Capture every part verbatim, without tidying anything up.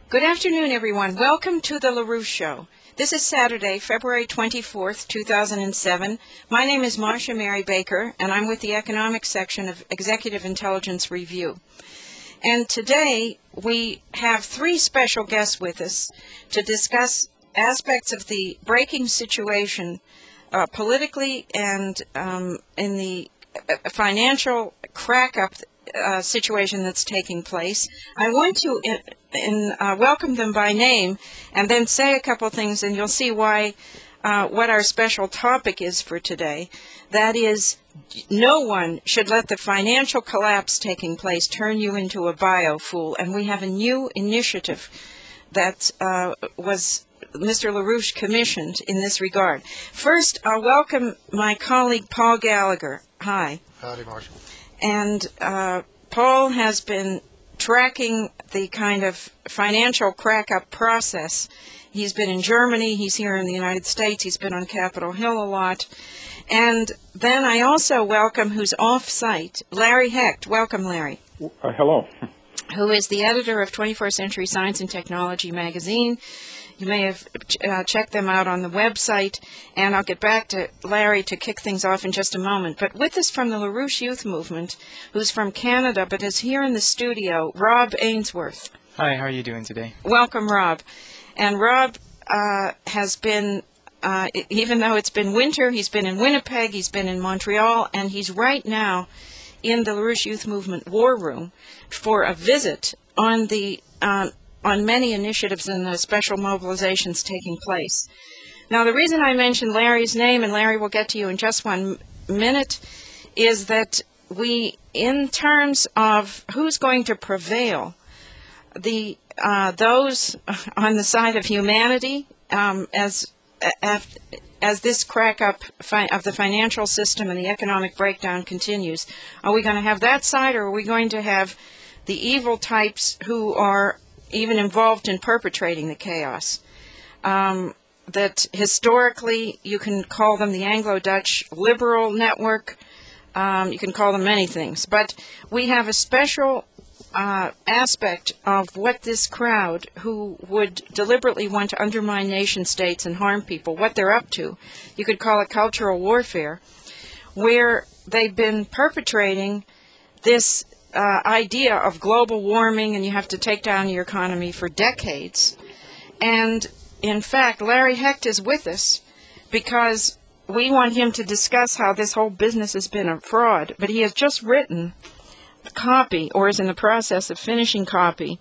Good afternoon, everyone. Welcome to the LaRouche Show. This is Saturday, February twenty-fourth, two thousand seven. My name is Marcia Mary Baker, and I'm with the Economics section of Executive Intelligence Review. And today, we have three special guests with us to discuss aspects of the breaking situation uh, politically and um, in the uh, financial crack-up uh, situation that's taking place. I want to in, in, uh, welcome them by name and then say a couple things, and you'll see why uh, what our special topic is for today. That is, no one should let the financial collapse taking place turn you into a biofool, and we have a new initiative that uh, was Mister LaRouche commissioned in this regard. First, I'll welcome my colleague Paul Gallagher. Hi. Howdy, Marshall. And uh, Paul has been tracking the kind of financial crack-up process. He's been in Germany, he's here in the United States, he's been on Capitol Hill a lot. And then I also welcome, who's off-site, Larry Hecht. Welcome, Larry. Uh, hello. Who is the editor of twenty-first Century Science and Technology magazine. You may have uh, checked them out on the website, and I'll get back to Larry to kick things off in just a moment. But with us from the LaRouche Youth Movement, who's from Canada but is here in the studio, Rob Ainsworth. Hi, how are you doing today? Welcome, Rob. And Rob uh, has been, uh, even though it's been winter, he's been in Winnipeg, he's been in Montreal, and he's right now in the LaRouche Youth Movement War Room for a visit on the uh, on many initiatives and the special mobilizations taking place. Now, the reason I mentioned Larry's name, and Larry will get to you in just one minute, is that we, in terms of who's going to prevail, the uh, those on the side of humanity, um, as as, as this crack-up fi- of the financial system and the economic breakdown continues, are we going to have that side, or are we going to have the evil types who are even involved in perpetrating the chaos? Um, that historically, you can call them the Anglo-Dutch liberal network. Um, you can call them many things. But we have a special uh, aspect of what this crowd, who would deliberately want to undermine nation states and harm people, what they're up to. You could call it cultural warfare, where they've been perpetrating this Uh, idea of global warming, and you have to take down your economy for decades. And in fact, Larry Hecht is with us because we want him to discuss how this whole business has been a fraud. But he has just written a copy, or is in the process of finishing copy,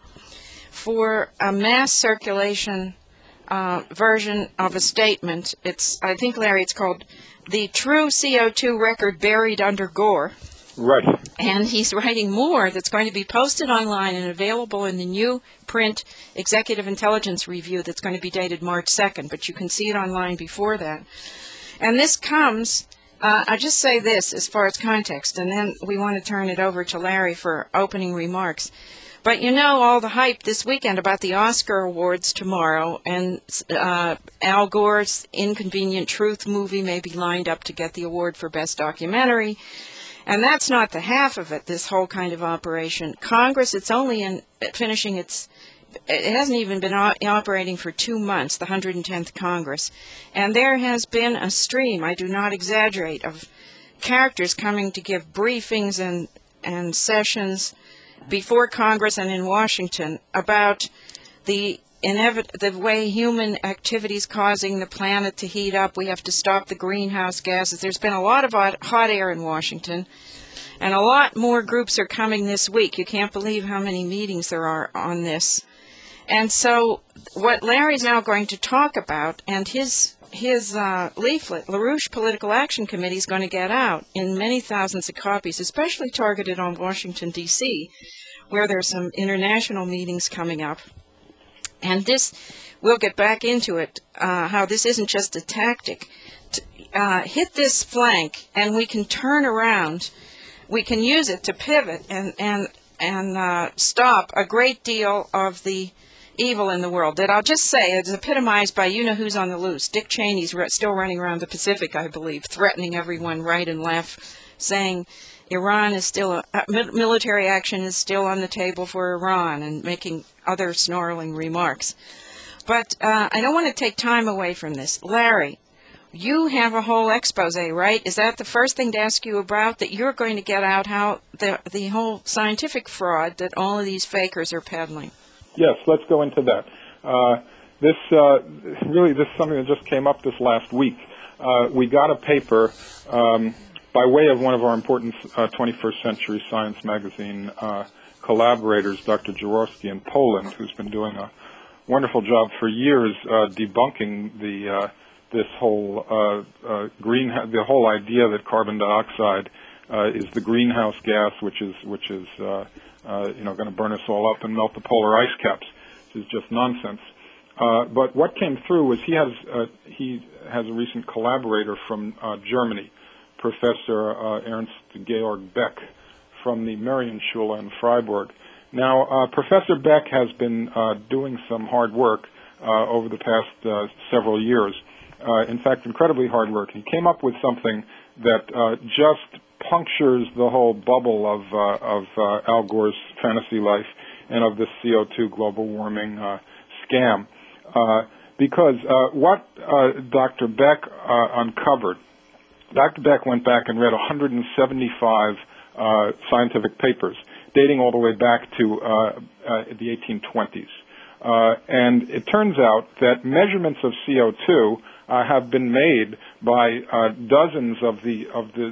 for a mass circulation uh, version of a statement. It's, I think, Larry, it's called The True C O two Record Buried Under Gore. Right. And he's writing more that's going to be posted online and available in the new print Executive Intelligence Review that's going to be dated March second, but you can see it online before that. And this comes, uh, I just say this as far as context, and then we want to turn it over to Larry for opening remarks. But you know all the hype this weekend about the Oscar Awards tomorrow, and uh, Al Gore's Inconvenient Truth movie may be lined up to get the award for Best Documentary. And that's not the half of it, this whole kind of operation. Congress, it's only in finishing its, it hasn't even been operating for two months, the one hundred tenth Congress. And there has been a stream, I do not exaggerate, of characters coming to give briefings and, and sessions before Congress and in Washington about the Inevit- the way human activities causing the planet to heat up. We have to stop the greenhouse gases. There's been a lot of hot air in Washington, and a lot more groups are coming this week. You can't believe how many meetings there are on this. And so what Larry's now going to talk about, and his his uh, leaflet, LaRouche Political Action Committee, is going to get out in many thousands of copies, especially targeted on Washington, D C, where there's some international meetings coming up. And this, we'll get back into it, uh, how this isn't just a tactic. To, uh, hit this flank, and we can turn around. We can use it to pivot and and and uh, stop a great deal of the evil in the world. That I'll just say is epitomized by you-know-who's on the loose. Dick Cheney's re- still running around the Pacific, I believe, threatening everyone right and left, saying Iran is still, a, uh, military action is still on the table for Iran, and making other snarling remarks. But uh, I don't want to take time away from this. Larry, you have a whole expose, right? Is that the first thing to ask you about, that you're going to get out how the, the whole scientific fraud that all of these fakers are peddling? Yes, let's go into that. Uh, this uh, really, this is something that just came up this last week. Uh, we got a paper um, by way of one of our important uh, twenty-first century science magazine uh, collaborators, Doctor Jaworski in Poland, who's been doing a wonderful job for years uh, debunking the uh, this whole uh, uh, green the whole idea that carbon dioxide uh, is the greenhouse gas, which is which is uh, uh, you know going to burn us all up and melt the polar ice caps, which is just nonsense. Uh, but what came through was he has uh, he has a recent collaborator from uh, Germany, Professor uh, Ernst Georg Beck from the Marienschule in Freiburg. Now, uh, Professor Beck has been uh, doing some hard work uh, over the past uh, several years. Uh, in fact, incredibly hard work. He came up with something that uh, just punctures the whole bubble of, uh, of uh, Al Gore's fantasy life and of the C O two global warming uh, scam. Uh, because uh, what uh, Doctor Beck uh, uncovered, Doctor Beck went back and read one hundred seventy-five uh, scientific papers dating all the way back to uh, uh, the eighteen twenties. Uh, and it turns out that measurements of C O two uh, have been made by uh, dozens of the of the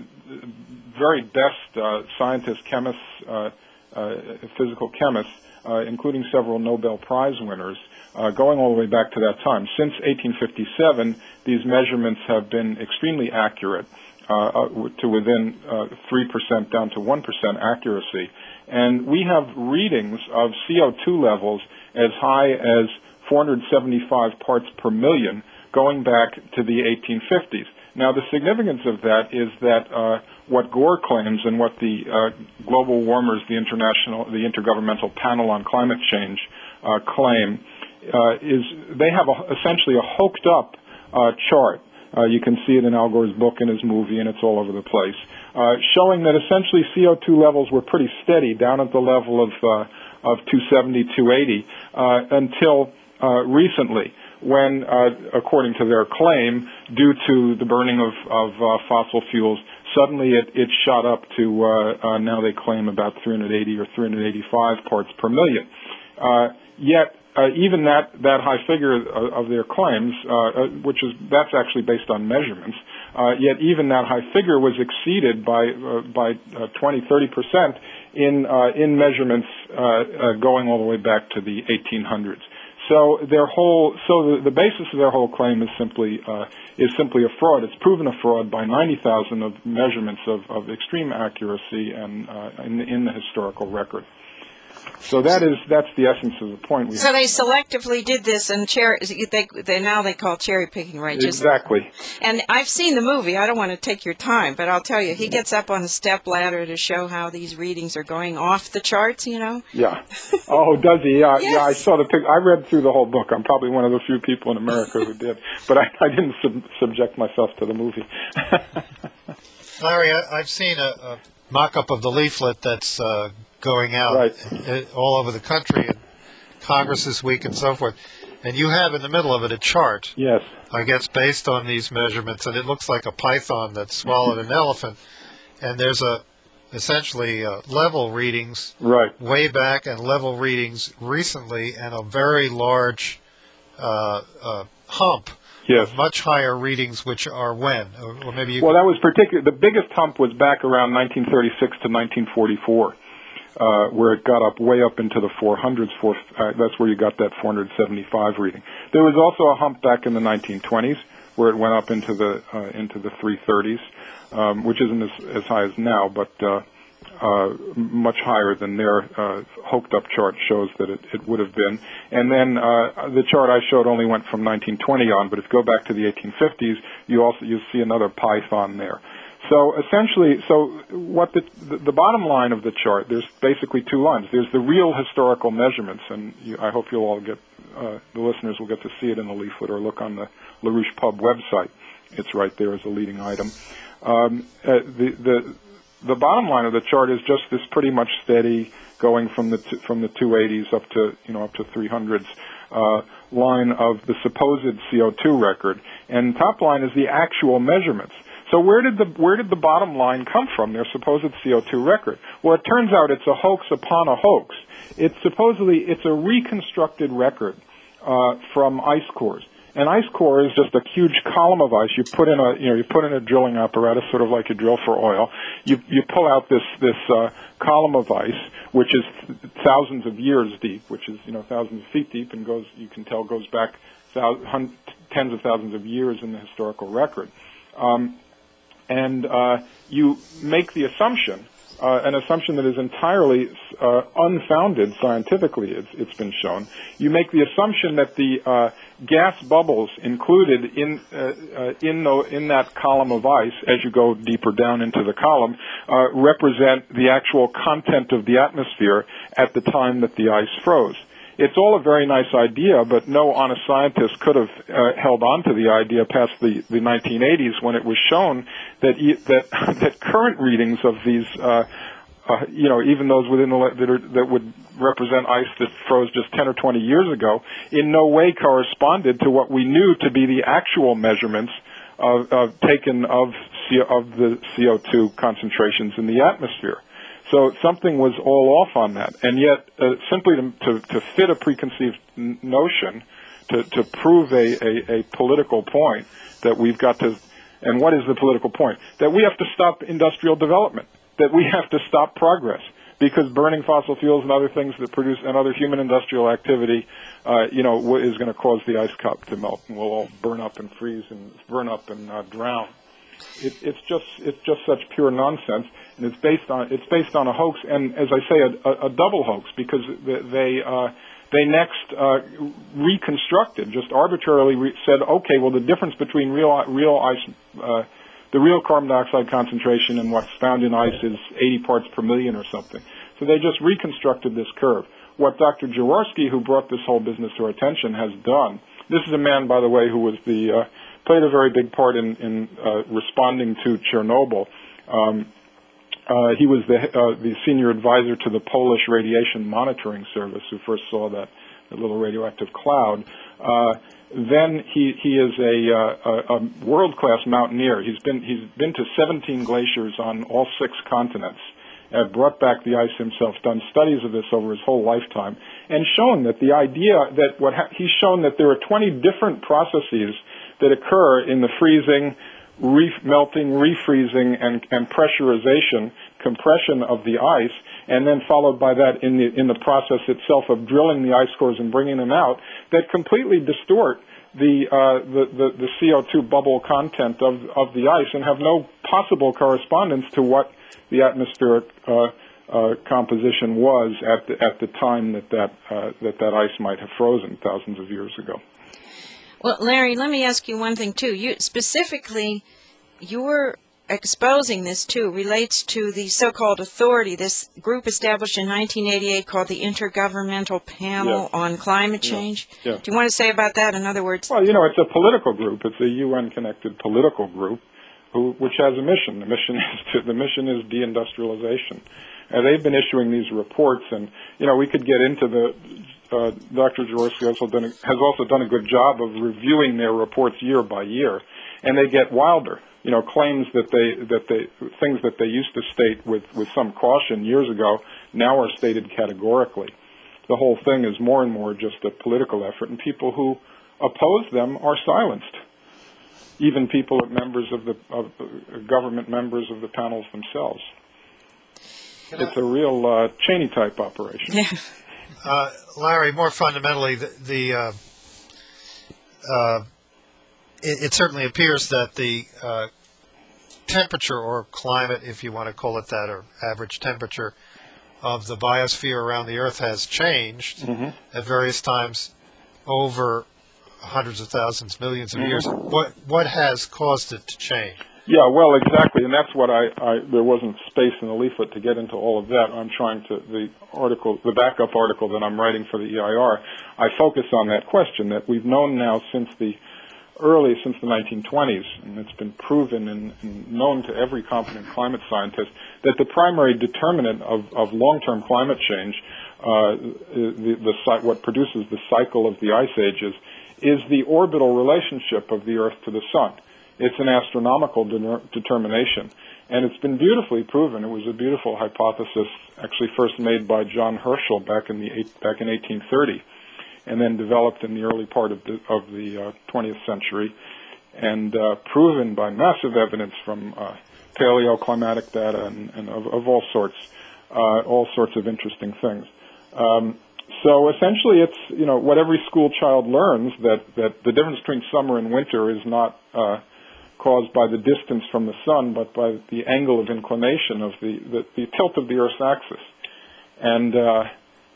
very best uh, scientists, chemists, uh, uh, physical chemists, uh, including several Nobel Prize winners, uh, going all the way back to that time. Since eighteen fifty-seven, these measurements have been extremely accurate, uh, to within uh, three percent down to one percent accuracy. And we have readings of C O two levels as high as four hundred seventy-five parts per million going back to the eighteen fifties. Now, the significance of that is that uh, what Gore claims and what the uh, global warmers, the international, the Intergovernmental Panel on Climate Change uh, claim uh, is they have a, essentially a hooked up uh, chart. Uh, you can see it in Al Gore's book and his movie, and it's all over the place, uh, showing that essentially C O two levels were pretty steady down at the level of uh, of two seventy, two eighty uh, until uh, recently, when, uh, according to their claim, due to the burning of, of uh, fossil fuels, suddenly it, it shot up to uh, uh, now they claim about three hundred eighty or three hundred eighty-five parts per million. Uh, yet. Uh, even that, that high figure of, of their claims, uh, uh, which is that's actually based on measurements, uh, yet even that high figure was exceeded by uh, by uh, twenty, thirty percent in uh, in measurements uh, uh, going all the way back to the eighteen hundreds. So their whole so the, the basis of their whole claim is simply uh, is simply a fraud. It's proven a fraud by ninety thousand of measurements of, of extreme accuracy and uh, in, in the historical record. So that is that's the essence of the point. We so they selectively did this, and cherry, they, they now they call cherry picking, right? Just, exactly. And I've seen the movie. I don't want to take your time, but I'll tell you, he gets up on a step ladder to show how these readings are going off the charts. You know? Yeah. Oh, does he? Yeah. Yes. Yeah. I saw the pic. I read through the whole book. I'm probably one of the few people in America who did, but I, I didn't sub- subject myself to the movie. Larry, I, I've seen a, a mock-up of the leaflet that's. Uh, going out right. all over the country, and Congress this week and so forth. And you have in the middle of it a chart, yes, I guess, based on these measurements, and it looks like a python that swallowed an elephant. And there's a essentially uh, level readings right. way back and level readings recently, and a very large uh, uh, hump yes. of much higher readings, which are when? Or maybe you well, could... that was particular. The biggest hump was back around nineteen thirty-six to nineteen forty-four. Uh, where it got up way up into the four hundreds. Four, uh, that's where you got that four hundred seventy-five reading. There was also a hump back in the nineteen twenties where it went up into the uh, into the three thirties, um, which isn't as, as high as now, but uh, uh, much higher than their uh, hooked up chart shows that it, it would have been. And then uh, the chart I showed only went from nineteen twenty on, but if you go back to the eighteen fifties, you also you see another python there. So essentially, so what the, the the bottom line of the chart, there's basically two lines. There's the real historical measurements, and you, I hope you'll all get, uh, the listeners will get to see it in the leaflet or look on the LaRouche Pub website. It's right there as a leading item. Um, uh, the, the the bottom line of the chart is just this pretty much steady going from the t- from the two eighties up to you know up to three hundreds uh, line of the supposed C O two record, and top line is the actual measurements. So where did the where did the bottom line come from? Their supposed C O two record. Well, it turns out it's a hoax upon a hoax. It's supposedly it's a reconstructed record uh, from ice cores. An ice core is just a huge column of ice. You put in a, you know, you put in a drilling apparatus, sort of like you drill for oil. You you pull out this this uh, column of ice, which is thousands of years deep, which is you know thousands of feet deep, and goes you can tell goes back thousands, tens of thousands of years in the historical record. Um, and uh, you make the assumption. Uh, an assumption that is entirely uh, unfounded scientifically, it's, it's been shown. You make the assumption that the uh, gas bubbles included in uh, uh, in, the, in that column of ice, as you go deeper down into the column, uh, represent the actual content of the atmosphere at the time that the ice froze. It's all a very nice idea, but no honest scientist could have uh, held on to the idea past the, the nineteen eighties when it was shown that e- that that current readings of these, uh, uh, you know, even those within the that, are, that would represent ice that froze just ten or twenty years ago, in no way corresponded to what we knew to be the actual measurements of, of taken of C- of the C O two concentrations in the atmosphere. So something was all off on that, and yet uh, simply to, to, to fit a preconceived n- notion, to, to prove a, a, a political point that we've got to, and what is the political point? That we have to stop industrial development, that we have to stop progress, because burning fossil fuels and other things that produce, and other human industrial activity, uh, you know, is going to cause the ice cap to melt, and we'll all burn up and freeze and burn up and uh, drown. It, it's just it's just such pure nonsense, and it's based on it's based on a hoax, and as I say, a, a, a double hoax, because they uh, they next uh, reconstructed, just arbitrarily re- said, okay, well, the difference between real real ice, uh, the real carbon dioxide concentration and what's found in ice is eighty parts per million or something. So they just reconstructed this curve. What Doctor Jaworski, who brought this whole business to our attention, has done. This is a man, by the way, who was the uh, played a very big part in, in uh, responding to Chernobyl. Um, uh, he was the, uh, the senior advisor to the Polish Radiation Monitoring Service, who first saw that, that little radioactive cloud. Uh, then he he is a, uh, a, a world-class mountaineer. He's been he's been to seventeen glaciers on all six continents, uh, brought back the ice himself, done studies of this over his whole lifetime, and shown that the idea that what ha- he's shown that there are twenty different processes that occur in the freezing, re- melting, refreezing, and, and pressurization, compression of the ice, and then followed by that in the in the process itself of drilling the ice cores and bringing them out, that completely distort the uh, the, the, the C O two bubble content of, of the ice and have no possible correspondence to what the atmospheric uh, uh, composition was at the, at the time that that, uh, that that ice might have frozen thousands of years ago. Well, Larry, let me ask you one thing, too. You specifically, you're exposing this, too, relates to the so-called authority, this group established in nineteen eighty-eight called the Intergovernmental Panel Yes. on Climate Change. Yeah. Yeah. Do you want to say about that? In other words, well, you know, it's a political group. It's a U N-connected political group, who, which has a mission. The mission is to, the mission is deindustrialization. And they've been issuing these reports, and you know, we could get into the. Uh, Doctor Jaworski also done a, has also done a good job of reviewing their reports year by year, and they get wilder. You know, claims that they that they things that they used to state with, with some caution years ago now are stated categorically. The whole thing is more and more just a political effort, and people who oppose them are silenced. Even people, members of the of uh, government members of the panels themselves. Can it's I... a real uh, Cheney type operation. Yeah. Uh, Larry, more fundamentally, the, the uh, uh, it, it certainly appears that the uh, temperature or climate, if you want to call it that, or average temperature of the biosphere around the Earth has changed mm-hmm. at various times over hundreds of thousands, millions of mm-hmm. years. What what has caused it to change? Yeah, well, exactly, and that's what I, I, there wasn't space in the leaflet to get into all of that. I'm trying to, the article, the backup article that I'm writing for the E I R, I focus on that question that we've known now since the early since the nineteen twenties, and it's been proven and, and known to every competent climate scientist that the primary determinant of, of long-term climate change, uh, the, the, what produces the cycle of the ice ages, is the orbital relationship of the Earth to the Sun. It's an astronomical de- determination, and it's been beautifully proven. It was a beautiful hypothesis, actually first made by John Herschel back in the eight, back in eighteen thirty. And then developed in the early part of the, of the uh, twentieth century, and uh, proven by massive evidence from uh, paleoclimatic data and, and of, of all sorts, uh, all sorts of interesting things. Um, so essentially, it's you know what every school child learns, that that the difference between summer and winter is not uh, caused by the distance from the sun, but by the angle of inclination of the the, the tilt of the Earth's axis, and uh,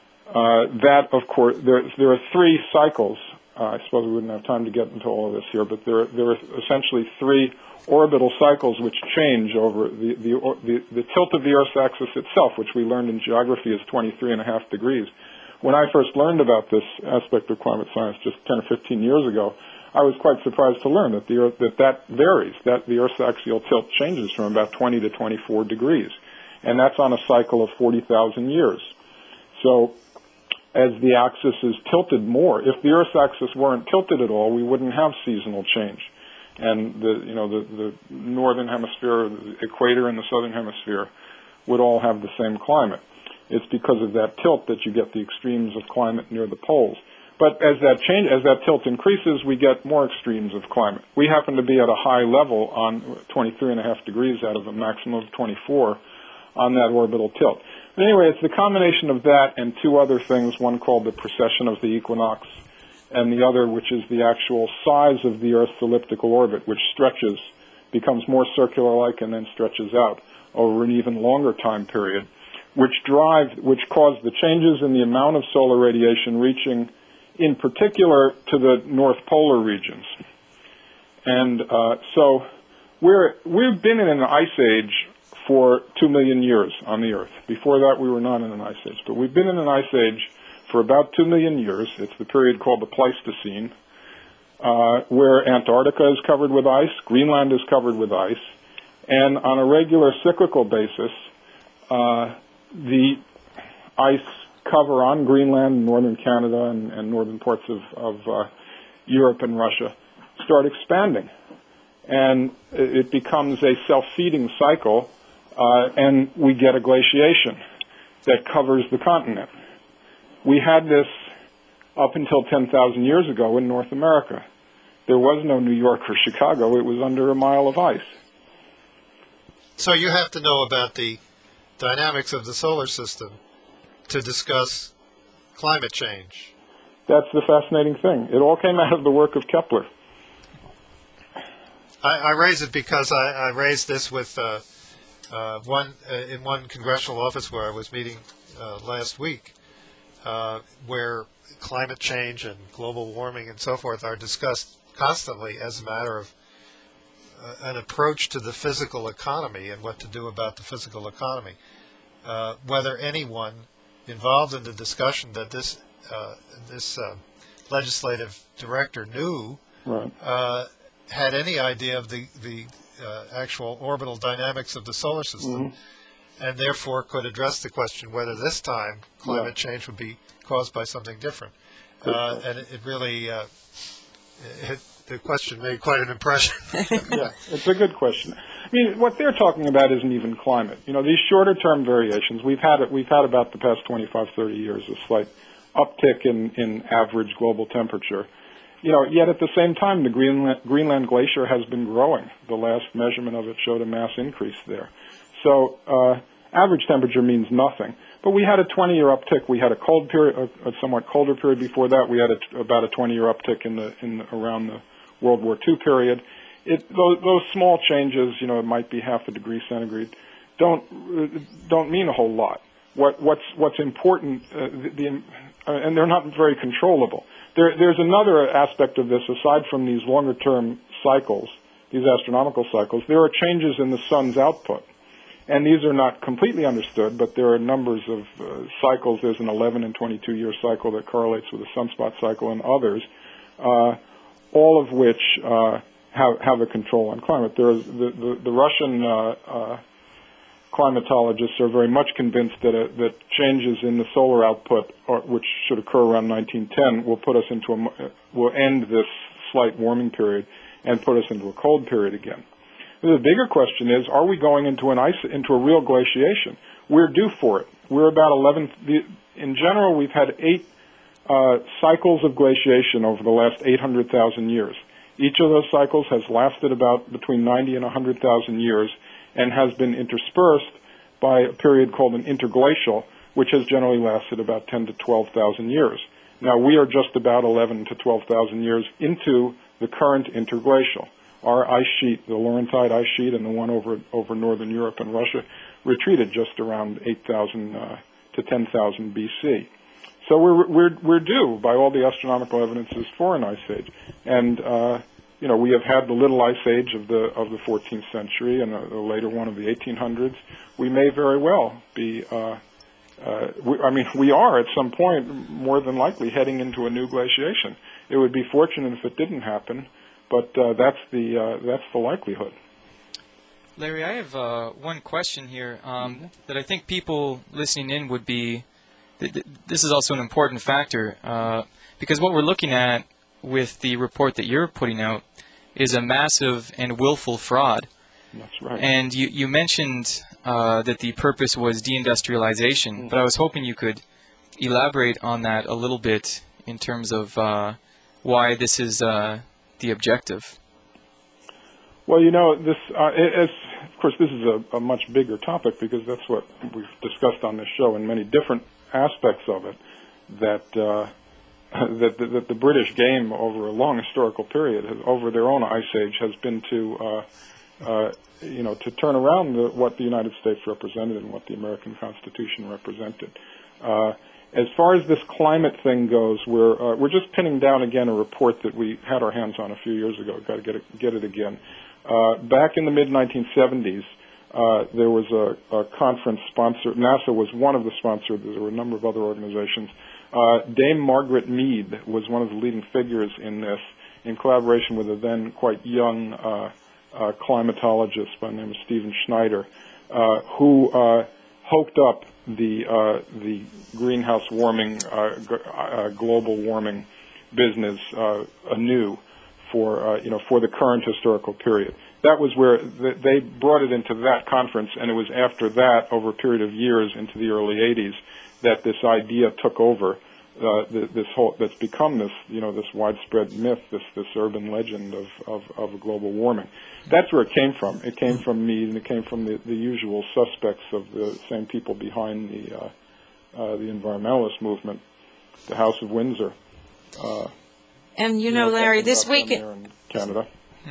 Uh, that, of course, there, there are three cycles. Uh, I suppose we wouldn't have time to get into all of this here, but there, there are essentially three orbital cycles which change over the, the, the, the tilt of the Earth's axis itself, which we learned in geography is twenty-three and a half degrees. When I first learned about this aspect of climate science just ten or fifteen years ago, I was quite surprised to learn that the Earth, that, that varies, that the Earth's axial tilt changes from about twenty to twenty-four degrees, and that's on a cycle of forty thousand years. So, as the axis is tilted more, if the Earth's axis weren't tilted at all, we wouldn't have seasonal change. And the, you know, the, the northern hemisphere, the equator, and the southern hemisphere would all have the same climate. It's because of that tilt that you get the extremes of climate near the poles. But as that change, as that tilt increases, we get more extremes of climate. We happen to be at a high level on twenty-three and a half degrees out of a maximum of twenty-four on that orbital tilt. But anyway, it's the combination of that and two other things, one called the precession of the equinox, and the other, which is the actual size of the Earth's elliptical orbit, which stretches, becomes more circular-like, and then stretches out over an even longer time period, which drive, which cause the changes in the amount of solar radiation reaching, in particular, to the North Polar regions. And uh, so we're, we've been in an ice age for two million years on the Earth. Before that, we were not in an ice age. But we've been in an ice age for about two million years. It's the period called the Pleistocene, uh, where Antarctica is covered with ice, Greenland is covered with ice, and on a regular cyclical basis, uh, the ice cover on Greenland, northern Canada, and, and northern parts of, of uh, Europe and Russia start expanding. And it becomes a self-feeding cycle, Uh, and we get a glaciation that covers the continent. We had this up until ten thousand years ago in North America. There was no New York or Chicago. It was under a mile of ice. So you have to know about the dynamics of the solar system to discuss climate change. That's the fascinating thing. It all came out of the work of Kepler. I, I raise it because I, I raised this with... Uh, Uh, one uh, in one congressional office where I was meeting uh, last week, uh, where climate change and global warming and so forth are discussed constantly as a matter of uh, an approach to the physical economy and what to do about the physical economy. Uh, whether anyone involved in the discussion that this uh, this uh, legislative director knew Right. uh, had any idea of the the Uh, actual orbital dynamics of the solar system, mm-hmm. and therefore could address the question whether this time climate yeah. change would be caused by something different. Uh, and it, it really, uh, it, the question made quite an impression. Yeah, it's a good question. I mean, what they're talking about isn't even climate. You know, these shorter-term variations, we've had it, we've had about the past twenty-five, thirty years, a slight uptick in, in average global temperature. You know, yet at the same time, the Greenland, Greenland glacier has been growing. The last measurement of it showed a mass increase there. So uh, average temperature means nothing. But we had a twenty-year uptick. We had a cold period, a, a somewhat colder period before that. We had a, about a twenty-year uptick in the in the, around the World War Two period. It those, those small changes, you know, it might be half a degree centigrade, don't don't mean a whole lot. What what's what's important, uh, the, the uh, and they're not very controllable. There, there's another aspect of this, aside from these longer-term cycles, these astronomical cycles. There are changes in the sun's output. And these are not completely understood, but there are numbers of uh, cycles. There's an eleven and twenty-two year cycle that correlates with a sunspot cycle and others. Uh, all of which uh, have, have a control on climate. There is the, the, the Russian uh, uh, climatologists are very much convinced that, uh, that changes in the solar output, or, which should occur around nineteen ten, will put us into a, will end this slight warming period and put us into a cold period again. The bigger question is, are we going into an ice, into a real glaciation? We're due for it. We're about eleven. The, in general, we've had eight uh, cycles of glaciation over the last eight hundred thousand years. Each of those cycles has lasted about between ninety and one hundred thousand years, and has been interspersed by a period called an interglacial, which has generally lasted about ten to twelve thousand years. Now, we are just about eleven to twelve thousand years into the current interglacial. Our ice sheet, the Laurentide ice sheet, and the one over over northern Europe and Russia, retreated just around eight thousand uh, to ten thousand B C. So we're we're we're due by all the astronomical evidences for an ice age, and uh, you know, we have had the little ice age of the of the fourteenth century and a, a later one of the eighteen hundreds. We may very well be. Uh, uh, we, I mean, we are at some point more than likely heading into a new glaciation. It would be fortunate if it didn't happen, but uh, that's the uh, that's the likelihood. Larry, I have uh, one question here um, mm-hmm. that I think people listening in would be. Th- th- this is also an important factor uh, because what we're looking at with the report that you're putting out is a massive and willful fraud. That's right. And you, you mentioned uh, that the purpose was deindustrialization, mm-hmm. but I was hoping you could elaborate on that a little bit in terms of uh, why this is uh, the objective. Well, you know, this uh, as of course this is a, a much bigger topic because that's what we've discussed on this show and many different aspects of it. That uh, that, the, that the British game over a long historical period, has, over their own ice age, has been to uh, uh, you know to turn around the, what the United States represented and what the American Constitution represented. Uh, As far as this climate thing goes, we're uh, we're just pinning down again a report that we had our hands on a few years ago. Got to get it, get it again. Uh, back in the mid nineteen seventies, uh, there was a, a conference sponsored. NASA was one of the sponsors. There were a number of other organizations. Uh, Dame Margaret Mead was one of the leading figures in this, in collaboration with a then quite young uh, uh, climatologist by the name of Stephen Schneider, uh, who uh, hoked up the uh, the greenhouse warming, uh, g- uh, global warming business uh, anew for uh, you know for the current historical period. That was where th- they brought it into that conference, and it was after that, over a period of years into the early eighties, that this idea took over. Uh, th- this whole that's become this you know this widespread myth, this this urban legend of, of, of global warming. That's where it came from. It came from me, and it came from the, the usual suspects of the same people behind the uh, uh, the environmentalist movement, the House of Windsor. Uh, and you know, you know Larry, this week in Canada.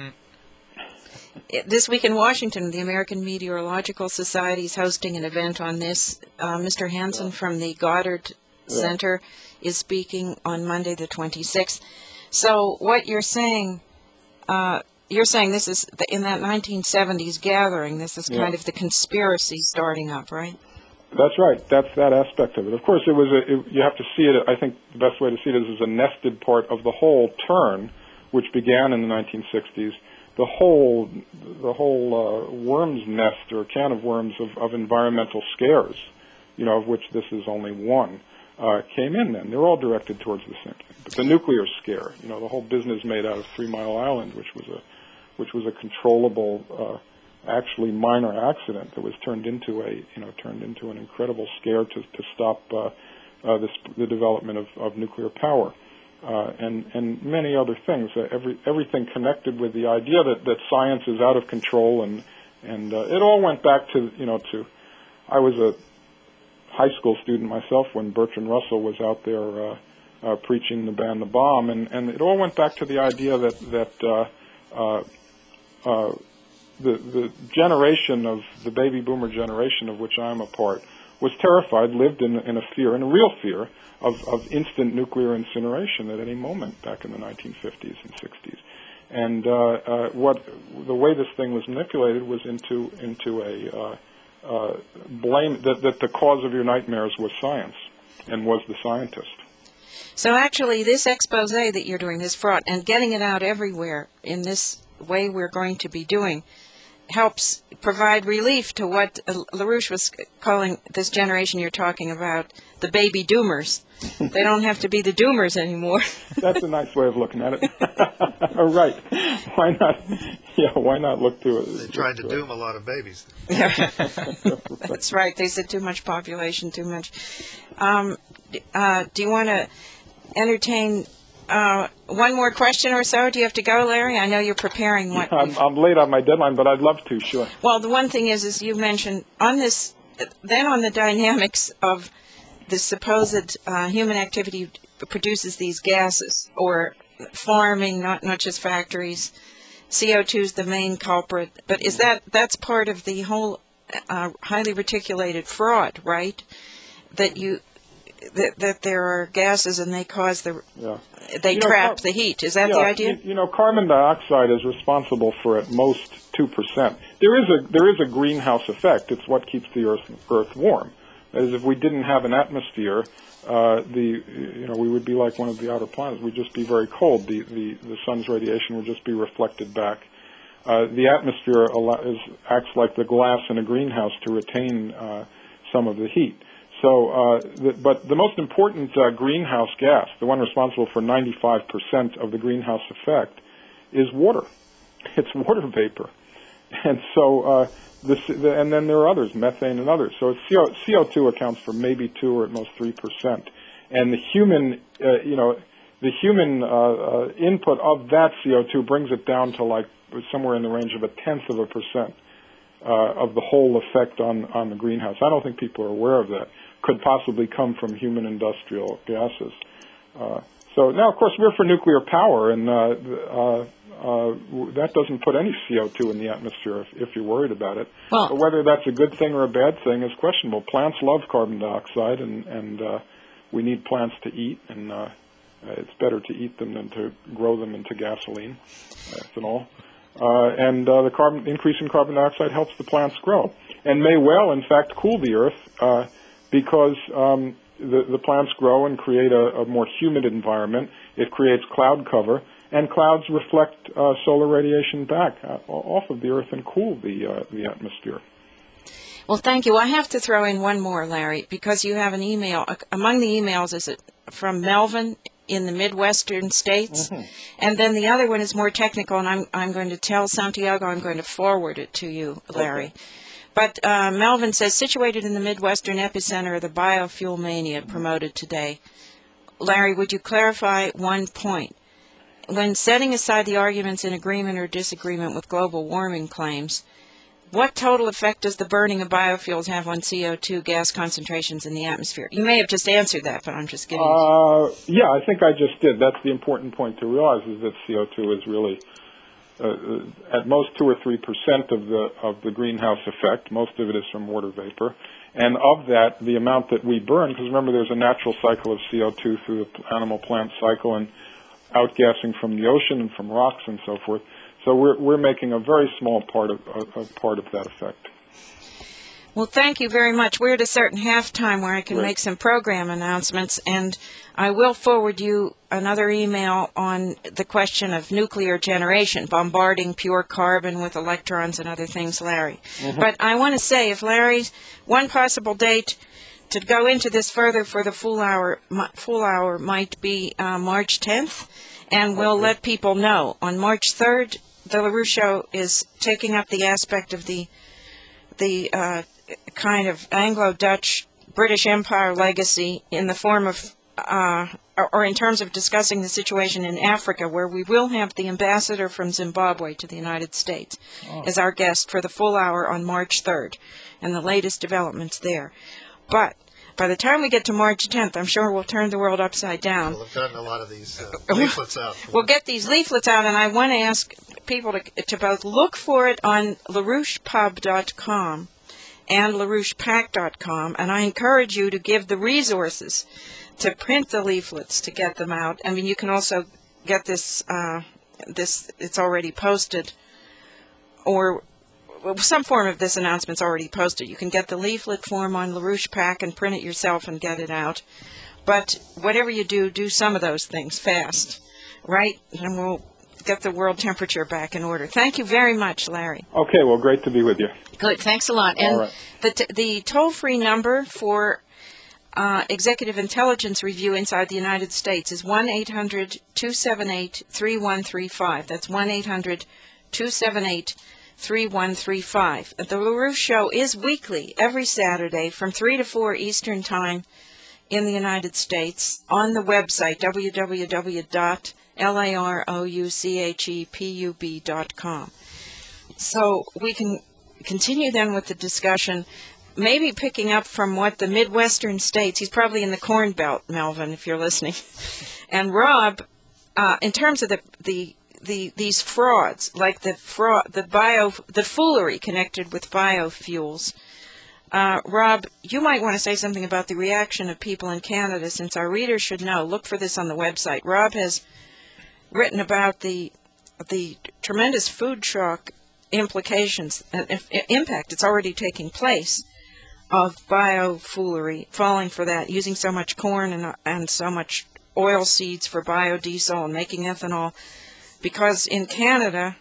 This week in Washington, the American Meteorological Society is hosting an event on this. Uh, Mister Hansen yeah. from the Goddard yeah. Center is speaking on Monday the twenty-sixth. So what you're saying, uh, you're saying this is the, in that nineteen seventies gathering, this is kind yeah. of the conspiracy starting up, right? That's right. That's that aspect of it. Of course, it was. A, it, you have to see it. I think the best way to see it is as a nested part of the whole turn, which began in the nineteen sixties. The whole, the whole uh, worm's nest or can of worms of, of environmental scares, you know, of which this is only one, uh, came in then. They're all directed towards the same thing. But the nuclear scare, you know, the whole business made out of Three Mile Island, which was a, which was a controllable, uh, actually minor accident that was turned into a, you know, turned into an incredible scare to to stop uh, uh, this, the development of, of nuclear power. Uh, and, and many other things. Uh, every, everything connected with the idea that, that science is out of control, and and uh, it all went back to you know to. I was a high school student myself when Bertrand Russell was out there uh, uh, preaching the ban the bomb, and, and it all went back to the idea that that uh, uh, uh, the the generation of the baby boomer generation of which I'm a part was terrified, lived in in a fear, in a real fear. Of, of instant nuclear incineration at any moment back in the nineteen fifties and sixties, and uh, uh, what the way this thing was manipulated was into into a uh, uh, blame that, that the cause of your nightmares was science and was the scientist. So actually, this expose that you're doing, this fraud, and getting it out everywhere in this way we're going to be doing, helps provide relief to what uh, LaRouche was calling this generation you're talking about, the baby doomers. They don't have to be the doomers anymore. That's a nice way of looking at it. All right. Why not? Yeah, why not look to it? They tried to doom a lot of babies. Yeah. That's right. They said too much population, too much. Um, uh, do you want to entertain uh, one more question or so? Do you have to go, Larry? I know you're preparing what. Yeah, I'm, I'm late on my deadline, but I'd love to, sure. Well, the one thing is, is you mentioned on this, then on the dynamics of the supposed uh, human activity produces these gases, or farming, not not just factories. C O two is the main culprit, but is that that's part of the whole uh, highly reticulated fraud, right? That you that, that there are gases and they cause the Yeah. they You know, trap car- the heat. Is that yeah, the idea? You, you know, carbon dioxide is responsible for at most two percent. There is a there is a greenhouse effect. It's what keeps the Earth Earth warm. As if we didn't have an atmosphere, uh, the you know we would be like one of the outer planets. We'd just be very cold. The the, the sun's radiation would just be reflected back. Uh, the atmosphere is, acts like the glass in a greenhouse to retain uh, some of the heat. So, uh, the, but the most important uh, greenhouse gas, the one responsible for ninety-five percent of the greenhouse effect, is water. It's water vapor, and so. Uh, This, the, and then there are others, methane and others. So it's C O, C O two accounts for maybe two or at most three percent. And the human, uh, you know, the human uh, uh, input of that C O two brings it down to like somewhere in the range of a tenth of a percent uh, of the whole effect on, on the greenhouse. I don't think people are aware of that. Could possibly come from human industrial gases. Uh, so now, of course, we're for nuclear power, and uh, uh, Uh, that doesn't put any C O two in the atmosphere if, if you're worried about it. Well, but whether that's a good thing or a bad thing is questionable. Plants love carbon dioxide, and, and uh, we need plants to eat, and uh, it's better to eat them than to grow them into gasoline, ethanol. Uh, and uh, the carbon, increase in carbon dioxide helps the plants grow, and may well, in fact, cool the Earth uh, because um, the, the plants grow and create a, a more humid environment. It creates cloud cover. And clouds reflect uh, solar radiation back uh, off of the Earth and cool the uh, the atmosphere. Well, thank you. I have to throw in one more, Larry, because you have an email. Uh, among the emails is it from Melvin in the Midwestern states, Mm-hmm. and then the other one is more technical, and I'm I'm going to tell Santiago I'm going to forward it to you, Larry. Okay. But uh, Melvin says, situated in the Midwestern epicenter of the biofuel mania promoted today. Larry, would you clarify one point? When setting aside the arguments in agreement or disagreement with global warming claims, what total effect does the burning of biofuels have on C O two gas concentrations in the atmosphere? You may have just answered that, but I'm just giving you... Uh, yeah, I think I just did. That's the important point to realize, is that C O two is really uh, at most two or three percent of the of the greenhouse effect. Most of it is from water vapor. And of that, the amount that we burn, because remember there's a natural cycle of C O two through the animal-plant cycle, and outgassing from the ocean and from rocks and so forth. So we're we're making a very small part of a, a part of that effect. Well, thank you very much. We're at a certain halftime where I can Great. make some program announcements, and I will forward you another email on the question of nuclear generation, bombarding pure carbon with electrons and other things, Larry. Mm-hmm. But I want to say, if Larry's one possible date to go into this further for the full hour, full hour might be uh, March tenth, and we'll let people know. On March third, the LaRouche Show is taking up the aspect of the the uh, kind of Anglo-Dutch British Empire legacy in the form of, uh, or, or in terms of discussing the situation in Africa, where we will have the ambassador from Zimbabwe to the United States Oh. as our guest for the full hour on March third, and the latest developments there. But by the time we get to March tenth, I'm sure we'll turn the world upside down. Well, I've gotten a lot of these uh, leaflets out. We'll get these leaflets out, and I want to ask people to, to both look for it on LaRouche Pub dot com and LaRouche Pack dot com, and I encourage you to give the resources to print the leaflets to get them out. I mean, you can also get this, uh, this it's already posted, or some form of this announcement's already posted. You can get the leaflet form on LaRouche Pack and print it yourself and get it out. but whatever you do, do some of those things fast, right? And we'll get the world temperature back in order. Thank you very much, Larry. Okay, well, great to be with you. Good, thanks a lot. And All right. the, t- the toll-free number for uh, Executive Intelligence Review inside the United States is one eight hundred two seven eight three one three five. That's one eight hundred two seven eight three one three five. The LaRue Show is weekly, every Saturday from three to four Eastern Time in the United States on the website w w w dot larouchepub dot com. So we can continue then with the discussion, maybe picking up from what the Midwestern states, he's probably in the Corn Belt, Melvin, if you're listening, and Rob, uh, in terms of the, the the these frauds, like the fraud, the bio, the foolery connected with biofuels. Uh, Rob, you might want to say something about the reaction of people in Canada, since our readers should know. Look for this on the website. Rob has written about the the tremendous food shock implications and uh, impact it's already taking place of biofoolery, falling for that, using so much corn and and so much oil seeds for biodiesel and making ethanol, because in Canada,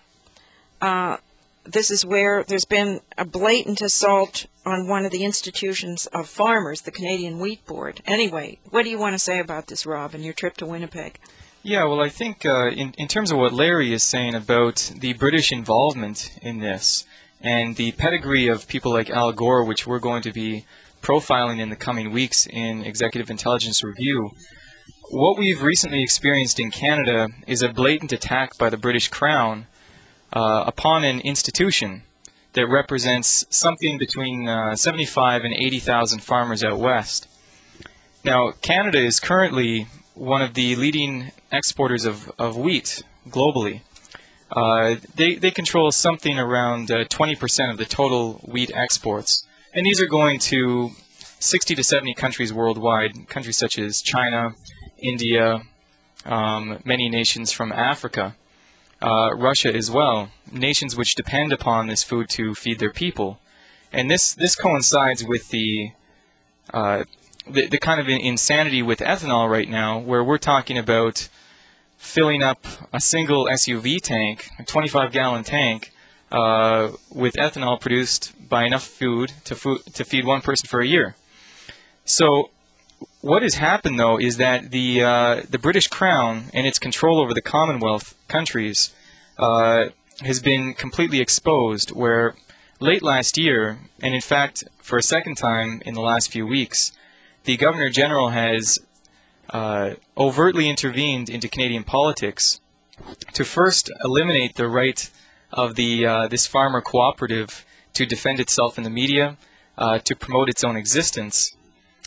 uh, this is where there's been a blatant assault on one of the institutions of farmers, the Canadian Wheat Board. Anyway, what do you want to say about this, Rob, and your trip to Winnipeg? Yeah, well, I think uh, in, in terms of what Larry is saying about the British involvement in this and the pedigree of people like Al Gore, which we're going to be profiling in the coming weeks in Executive Intelligence Review, what we've recently experienced in Canada is a blatant attack by the British Crown uh, upon an institution that represents something between uh, seventy-five and eighty thousand farmers out west. Now, Canada is currently one of the leading exporters of, of wheat globally. Uh, they, they control something around uh, twenty percent of the total wheat exports. And these are going to sixty to seventy countries worldwide, countries such as China, India, um, many nations from Africa, uh, Russia as well, nations which depend upon this food to feed their people. And this, this coincides with the uh, The, the kind of insanity with ethanol right now, where we're talking about filling up a single S U V tank, a twenty-five gallon tank, uh, with ethanol produced by enough food to, food to feed one person for a year. So what has happened, though, is that the, uh, the British Crown and its control over the Commonwealth countries uh, has been completely exposed, where late last year, and in fact for a second time in the last few weeks, the Governor General has uh, overtly intervened into Canadian politics to first eliminate the right of the uh, this farmer cooperative to defend itself in the media, uh, to promote its own existence,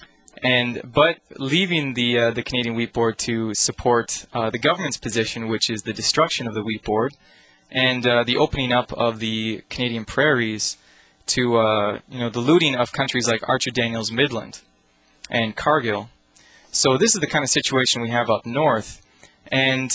and but leaving the uh, the Canadian Wheat Board to support uh, the government's position, which is the destruction of the Wheat Board and uh, the opening up of the Canadian prairies to uh, you know the looting of countries like Archer Daniels Midland and Cargill. So this is the kind of situation we have up north. And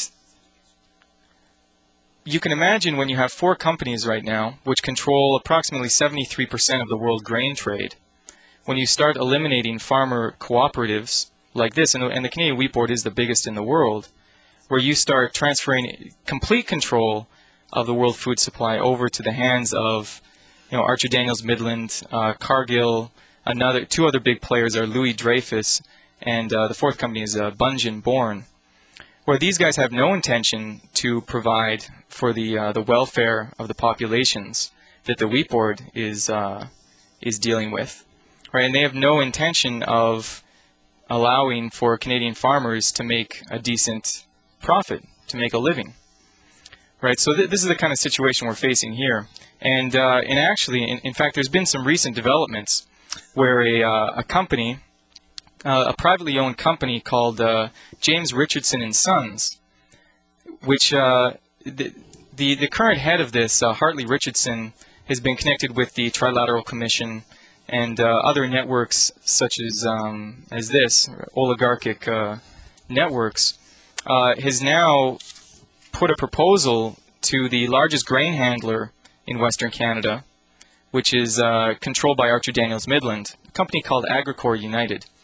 you can imagine when you have four companies right now which control approximately seventy-three percent of the world grain trade, when you start eliminating farmer cooperatives like this, and, and the Canadian Wheat Board is the biggest in the world, where you start transferring complete control of the world food supply over to the hands of you know, Archer Daniels Midland, uh, Cargill. Another two other big players are Louis Dreyfus, and uh, the fourth company is uh, Bunge and Bourne, where these guys have no intention to provide for the uh, the welfare of the populations that the Wheat Board is uh, is dealing with, right? And they have no intention of allowing for Canadian farmers to make a decent profit, to make a living, right? So th- this is the kind of situation we're facing here, and uh, and actually, in, in fact, there's been some recent developments where a, uh, a company, uh, a privately owned company called uh, James Richardson and Sons, which uh, the, the the current head of this, uh, Hartley Richardson, has been connected with the Trilateral Commission and uh, other networks such as um, as this oligarchic uh, networks, uh, has now put a proposal to the largest grain handler in Western Canada, which is uh, controlled by Archer Daniels Midland, a company called Agricor United.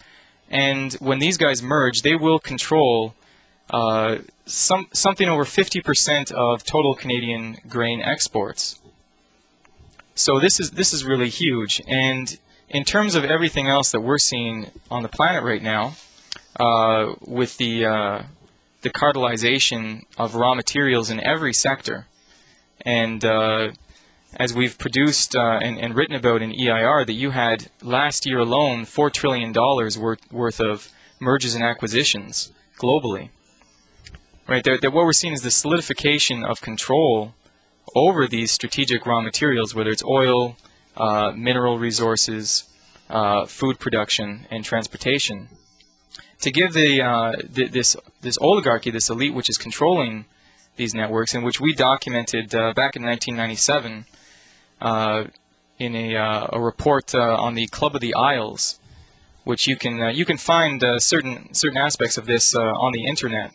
And when these guys merge, they will control uh, some something over fifty percent of total Canadian grain exports. So this is this is really huge. And in terms of everything else that we're seeing on the planet right now, uh, with the uh, the cartelization of raw materials in every sector, and uh, as we've produced uh, and, and written about in E I R, that you had last year alone four trillion dollars worth, worth of mergers and acquisitions globally. Right, that, that what we're seeing is the solidification of control over these strategic raw materials, whether it's oil, uh, mineral resources, uh, food production, and transportation. To give the, uh, th this, this oligarchy, this elite which is controlling these networks, and which we documented uh, back in nineteen ninety-seven uh, in a, uh, a report uh, on the Club of the Isles, which you can, uh, you can find uh, certain, certain aspects of this uh, on the internet.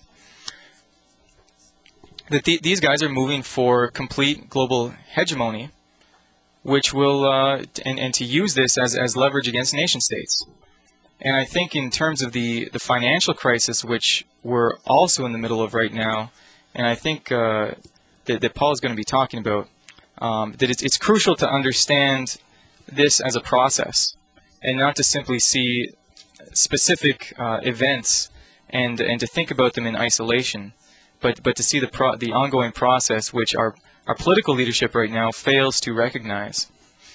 That the, these guys are moving for complete global hegemony, which will, uh, and, and to use this as, as leverage against nation states. And I think in terms of the, the financial crisis, which we're also in the middle of right now, and I think uh, that, that Paul is going to be talking about, um, that it's, it's crucial to understand this as a process and not to simply see specific uh, events and, and to think about them in isolation. But, but to see the, pro the ongoing process, which our, our political leadership right now fails to recognize.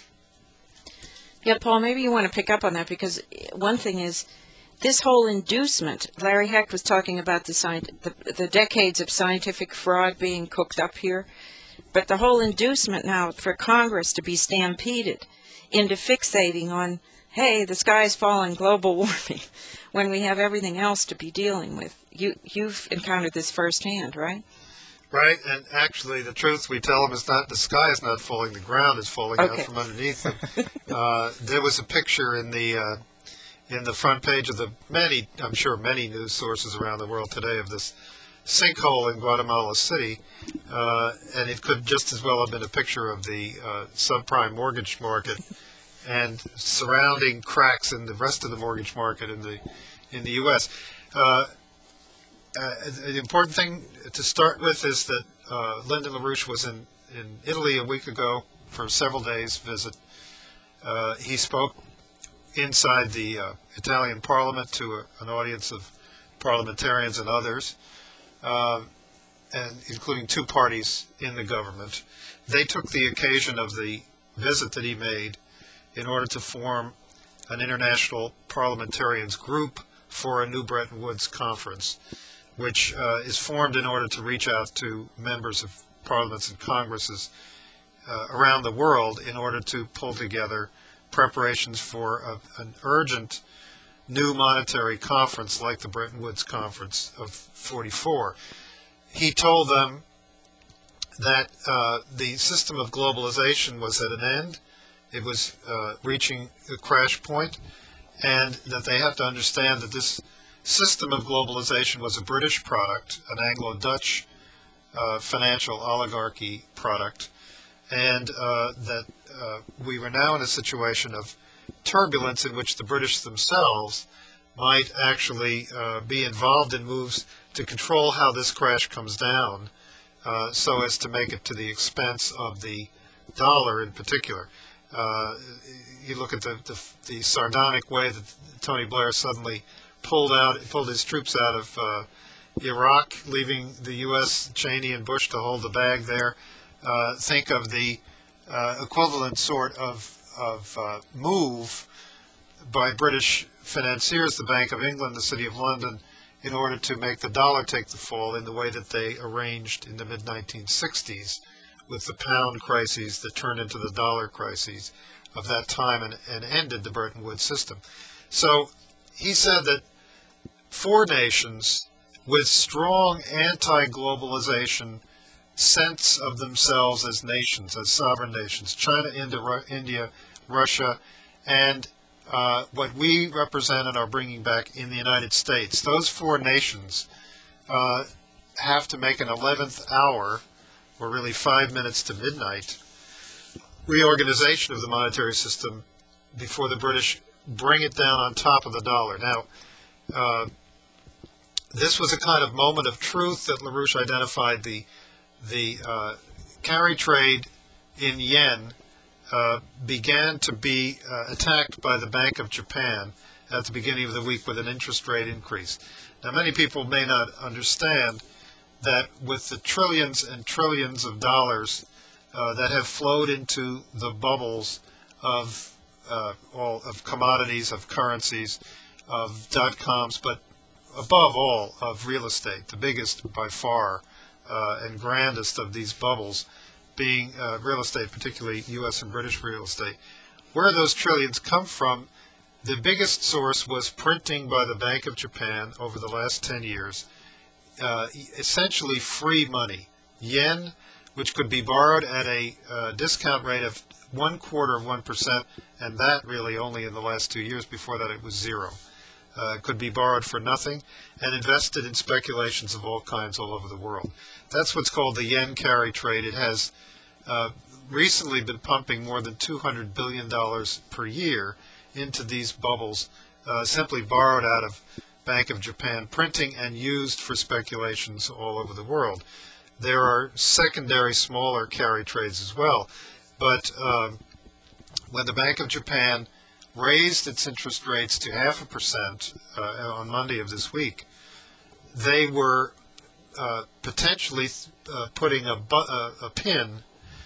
Yeah, Paul, maybe you want to pick up on that, because one thing is this whole inducement. Larry Hecht was talking about the, the, the decades of scientific fraud being cooked up here, but the whole inducement now for Congress to be stampeded into fixating on, hey, the sky's falling, global warming, when we have everything else to be dealing with. You, you've encountered this firsthand, right? Right, and actually the truth we tell them is not the sky is not falling, the ground is falling Okay. out from underneath them. uh, there was a picture in the uh, in the front page of the many, I'm sure many news sources around the world today, of this sinkhole in Guatemala City, uh, and it could just as well have been a picture of the uh, subprime mortgage market and surrounding cracks in the rest of the mortgage market in the in the U S Uh, uh, the important thing to start with is that uh, Lyndon LaRouche was in, in Italy a week ago for a several days visit. Uh, he spoke inside the uh, Italian Parliament to a, an audience of parliamentarians and others, uh, and including two parties in the government. They took the occasion of the visit that he made in order to form an international parliamentarians group for a new Bretton Woods conference, which uh, is formed in order to reach out to members of parliaments and congresses uh, around the world in order to pull together preparations for a, an urgent new monetary conference like the Bretton Woods Conference of forty-four. He told them that uh, the system of globalization was at an end. It was uh, reaching a crash point, and that they have to understand that this system of globalization was a British product, an Anglo-Dutch uh, financial oligarchy product, and uh, that uh, we were now in a situation of turbulence in which the British themselves might actually uh, be involved in moves to control how this crash comes down, uh, so as to make it to the expense of the dollar in particular. Uh, you look at the, the, the sardonic way that Tony Blair suddenly pulled out, pulled his troops out of uh, Iraq, leaving the U S, Cheney and Bush to hold the bag there. Uh, think of the uh, equivalent sort of, of uh, move by British financiers, the Bank of England, the City of London, in order to make the dollar take the fall in the way that they arranged in the mid nineteen sixties with the pound crises that turned into the dollar crises of that time and, and ended the Bretton Woods system. So he said that four nations with strong anti-globalization sense of themselves as nations, as sovereign nations, China, India, India Russia, and uh, what we represent and are bringing back in the United States. Those four nations uh, have to make an eleventh hour, or really five minutes to midnight, reorganization of the monetary system before the British bring it down on top of the dollar. Now, uh, this was a kind of moment of truth that LaRouche identified. The the uh, carry trade in yen uh, began to be uh, attacked by the Bank of Japan at the beginning of the week with an interest rate increase. Now, many people may not understand that with the trillions and trillions of dollars uh, that have flowed into the bubbles of uh, all of commodities, of currencies, of dot-coms, but above all of real estate, the biggest by far uh, and grandest of these bubbles being uh, real estate, particularly U S and British real estate. Where those trillions come from, the biggest source was printing by the Bank of Japan over the last ten years, uh, essentially free money, yen, which could be borrowed at a uh, discount rate of one quarter of one percent, and that really only in the last two years. Before that it was zero. Uh, could be borrowed for nothing and invested in speculations of all kinds all over the world. That's what's called the yen carry trade. It has uh, recently been pumping more than two hundred billion dollars per year into these bubbles, uh, simply borrowed out of Bank of Japan printing and used for speculations all over the world. There are secondary smaller carry trades as well, but uh, when the Bank of Japan raised its interest rates to half a percent uh, on Monday of this week, they were uh, potentially uh, putting a, bu- a, a pin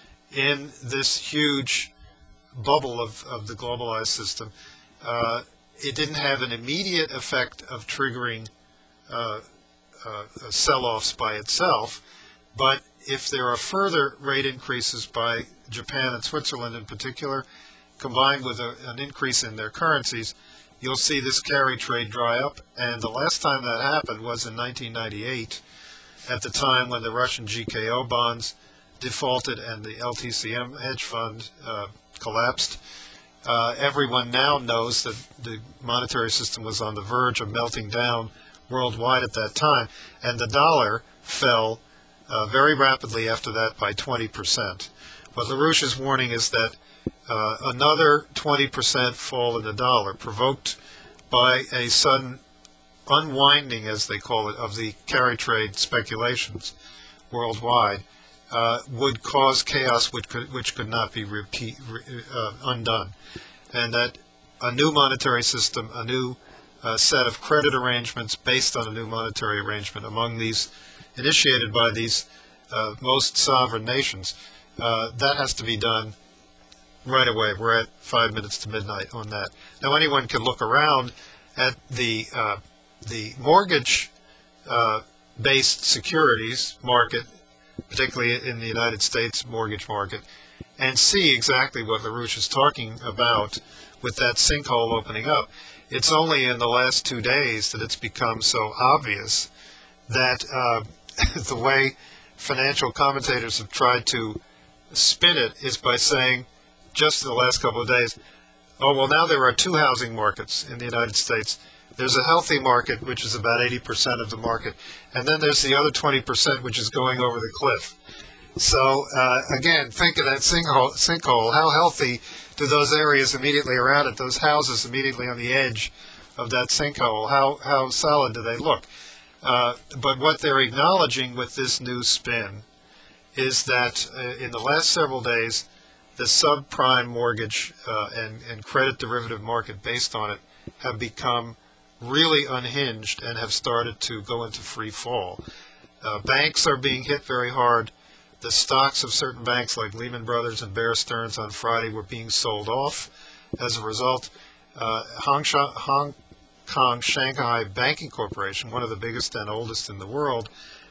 in this huge bubble of, of the globalized system. Uh, it didn't have an immediate effect of triggering uh, uh, sell-offs by itself, but if there are further rate increases by Japan and Switzerland in particular, combined with a, an increase in their currencies, you'll see this carry trade dry up. And the last time that happened was in nineteen ninety-eight, at the time when the Russian G K O bonds defaulted and the L T C M hedge fund uh, collapsed. Uh, everyone now knows that the monetary system was on the verge of melting down worldwide at that time, and the dollar fell uh, very rapidly after that by twenty percent. What LaRouche is warning is that uh, another twenty percent fall in the dollar, provoked by a sudden unwinding, as they call it, of the carry trade speculations worldwide, uh, would cause chaos which could, which could not be repeat, uh, undone. And that a new monetary system, a new uh, set of credit arrangements based on a new monetary arrangement among these, initiated by these uh, most sovereign nations, uh, that has to be done right away. We're at five minutes to midnight on that. Now, anyone can look around at the uh, the mortgage uh, based securities market, particularly in the United States mortgage market, and see exactly what LaRouche is talking about with that sinkhole opening up. It's only in the last two days that it's become so obvious that uh, the way financial commentators have tried to spin it is by saying, just in the last couple of days, oh, well, now there are two housing markets in the United States. There's a healthy market, which is about eighty percent of the market, and then there's the other twenty percent, which is going over the cliff. So, uh, again, think of that sinkhole, sinkhole. How healthy do those areas immediately around it, those houses immediately on the edge of that sinkhole, how, how solid do they look? Uh, but what they're acknowledging with this new spin is that uh, in the last several days, the subprime mortgage uh, and, and credit derivative market based on it have become really unhinged and have started to go into free fall. Uh, banks are being hit very hard. The stocks of certain banks like Lehman Brothers and Bear Stearns on Friday were being sold off. As a result, uh, Hong, Sha- Hong Kong Shanghai Banking Corporation, one of the biggest and oldest in the world,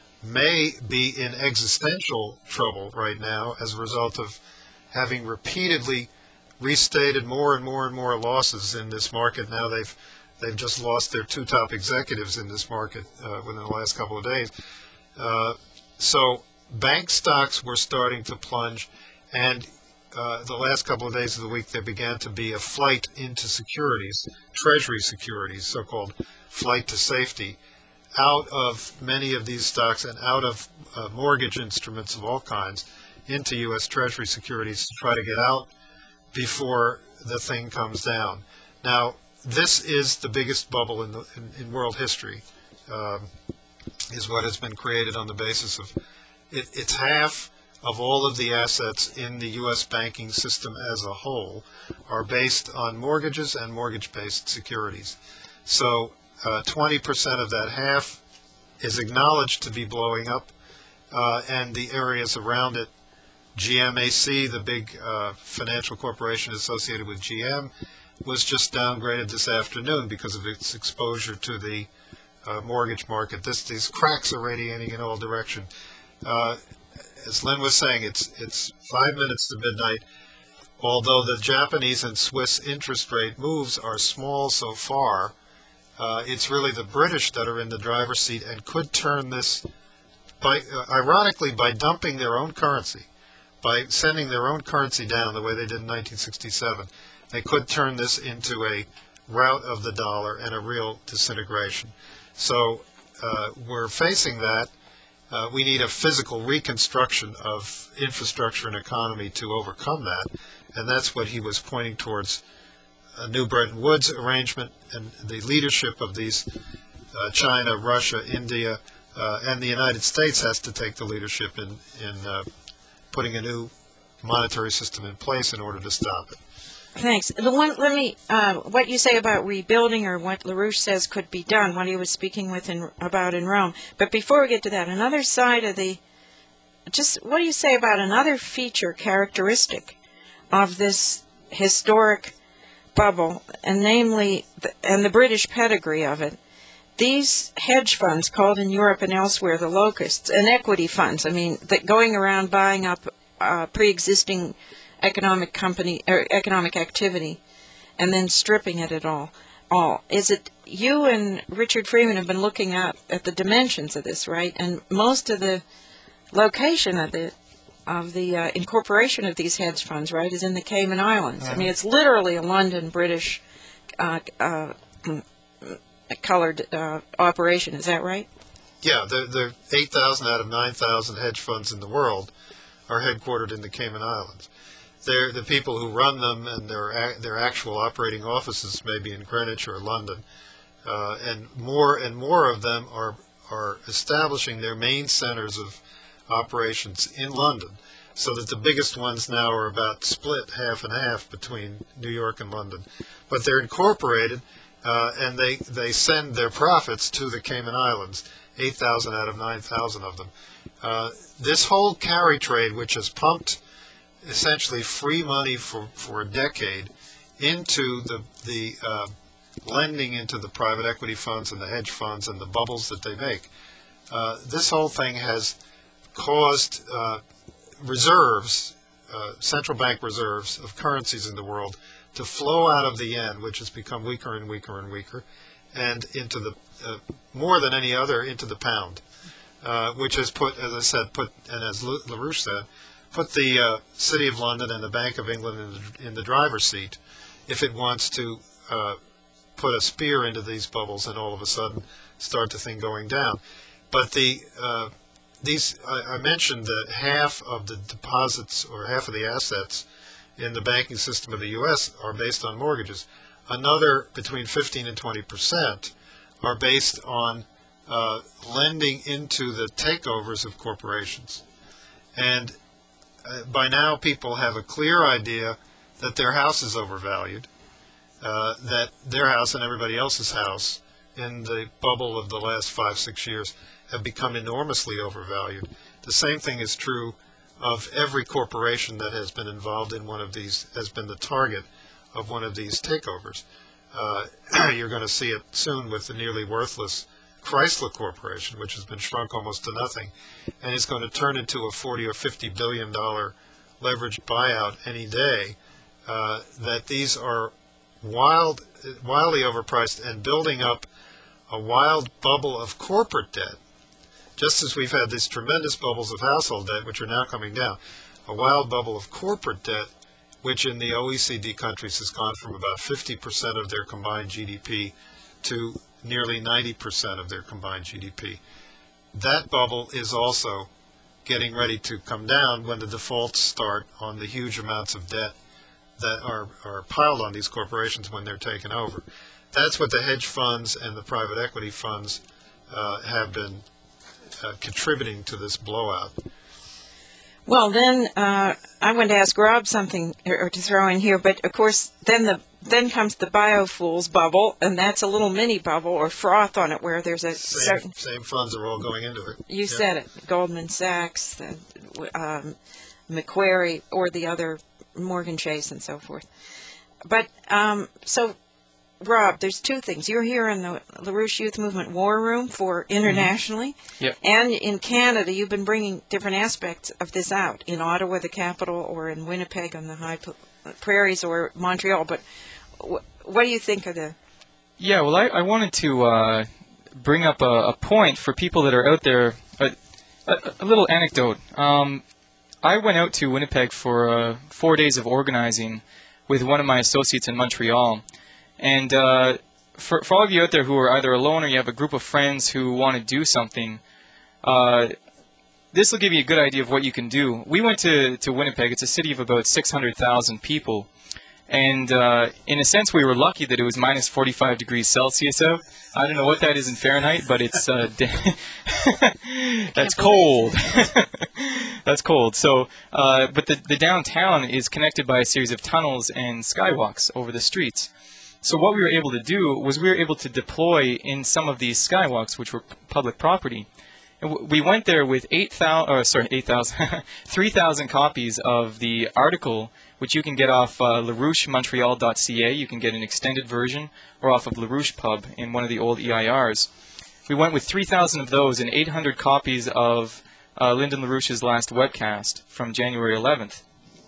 may be in existential trouble right now as a result of having repeatedly restated more and more and more losses in this market. Now they've they've just lost their two top executives in this market uh, within the last couple of days. Uh, so bank stocks were starting to plunge, and uh, the last couple of days of the week there began to be a flight into securities, treasury securities, so-called flight to safety, out of many of these stocks and out of uh, mortgage instruments of all kinds into U S Treasury securities to try to get out before the thing comes down. Now, this is the biggest bubble in, the, in, in world history, um, is what has been created on the basis of, it, it's half of all of the assets in the U S banking system as a whole are based on mortgages and mortgage-based securities. So uh, twenty percent of that half is acknowledged to be blowing up, uh, and the areas around it, G M A C, the big uh, financial corporation associated with G M, was just downgraded this afternoon because of its exposure to the uh, mortgage market. This, these cracks are radiating in all directions. Uh, as Lynn was saying, it's it's five minutes to midnight. Although the Japanese and Swiss interest rate moves are small so far, uh, it's really the British that are in the driver's seat and could turn this, by uh, ironically, by dumping their own currency, by sending their own currency down the way they did in nineteen sixty-seven. They could turn this into a rout of the dollar and a real disintegration. So uh, we're facing that. Uh, we need a physical reconstruction of infrastructure and economy to overcome that, and that's what he was pointing towards, a new Bretton Woods arrangement and the leadership of these, uh, China, Russia, India, uh, and the United States has to take the leadership in, in uh, putting a new monetary system in place in order to stop it. Thanks. The one, let me, uh, what you say about rebuilding, or what LaRouche says could be done, what he was speaking with in, about in Rome. But before we get to that, another side of the, just what do you say about another feature, characteristic of this historic bubble, and namely, the, and the British pedigree of it? These hedge funds, called in Europe and elsewhere the locusts, and equity funds, I mean, that going around buying up uh, pre-existing economic company or economic activity, and then stripping it at all. All is it? You and Richard Freeman have been looking at at the dimensions of this, right? And most of the location of the of the uh, incorporation of these hedge funds, right, is in the Cayman Islands. I mean, it's literally a London British uh, uh, colored uh, operation. Is that right? Yeah, the the eight thousand out of nine thousand hedge funds in the world are headquartered in the Cayman Islands. They're the people who run them, and their their actual operating offices may be in Greenwich or London, uh, and more and more of them are are establishing their main centers of operations in London, so that the biggest ones now are about split half and half between New York and London. But they're incorporated, uh, and they they send their profits to the Cayman Islands, eight thousand out of nine thousand of them. Uh, this whole carry trade, which has pumped essentially free money for, for a decade into the, the uh, lending into the private equity funds and the hedge funds and the bubbles that they make. Uh, this whole thing has caused uh, reserves, uh, central bank reserves of currencies in the world to flow out of the yen, which has become weaker and weaker and weaker, and into the, uh, more than any other, into the pound, uh, which has put, as I said, put, and as LaRouche said, put the uh, City of London and the Bank of England in the, in the driver's seat if it wants to uh, put a spear into these bubbles and all of a sudden start the thing going down. But the uh, these I, I mentioned that half of the deposits or half of the assets in the banking system of the U S are based on mortgages. Another between fifteen and twenty percent are based on uh, lending into the takeovers of corporations. And Uh, by now, people have a clear idea that their house is overvalued, uh, that their house and everybody else's house in the bubble of the last five, six years have become enormously overvalued. The same thing is true of every corporation that has been involved in one of these, has been the target of one of these takeovers. Uh, you're going to see it soon with the nearly worthless Chrysler Corporation, which has been shrunk almost to nothing, and is going to turn into a forty or fifty billion dollar leveraged buyout any day. Uh, that these are wild, wildly overpriced and building up a wild bubble of corporate debt, just as we've had these tremendous bubbles of household debt, which are now coming down. A wild bubble of corporate debt, which in the O E C D countries has gone from about fifty percent of their combined G D P to nearly ninety percent of their combined G D P. That bubble is also getting ready to come down when the defaults start on the huge amounts of debt that are, are piled on these corporations when they're taken over. that's what the hedge funds and the private equity funds uh, have been uh, contributing to this blowout. Well, then uh, I want to ask Rob something or, or to throw in here, but of course, then the then comes the biofuels bubble, and that's a little mini bubble or froth on it where there's a Same, certain. same funds are all going into it. You Yeah. said it, Goldman Sachs, the, um, Macquarie, or the other Morgan Chase and so forth. But um, so, Rob, there's two things. You're here in the LaRouche Youth Movement War Room for internationally, Yep. and in Canada, you've been bringing different aspects of this out in Ottawa, the capital, or in Winnipeg on the high p- prairies, or Montreal. But wh- what do you think of the? Yeah, well, I, I wanted to uh, bring up a, a point for people that are out there. A, a, a little anecdote. Um, I went out to Winnipeg for uh, four days of organizing with one of my associates in Montreal. And uh, for, for all of you out there who are either alone or you have a group of friends who want to do something, uh, this will give you a good idea of what you can do. We went to, to Winnipeg. It's a city of about six hundred thousand people. And uh, in a sense, we were lucky that it was minus forty-five degrees Celsius out. I don't know what that is in Fahrenheit, but it's uh, that's cold. That's cold. So, uh, but the, the downtown is connected by a series of tunnels and skywalks over the streets. So what we were able to do was we were able to deploy in some of these skywalks, which were public property. And w- we went there with eight thousand, or sorry, eight thousand, three thousand copies of the article, which you can get off uh, larouche montreal dot c a. You can get an extended version, or off of LaRouche Pub in one of the old E I Rs. We went with three thousand of those and eight hundred copies of uh, Lyndon LaRouche's last webcast from January eleventh.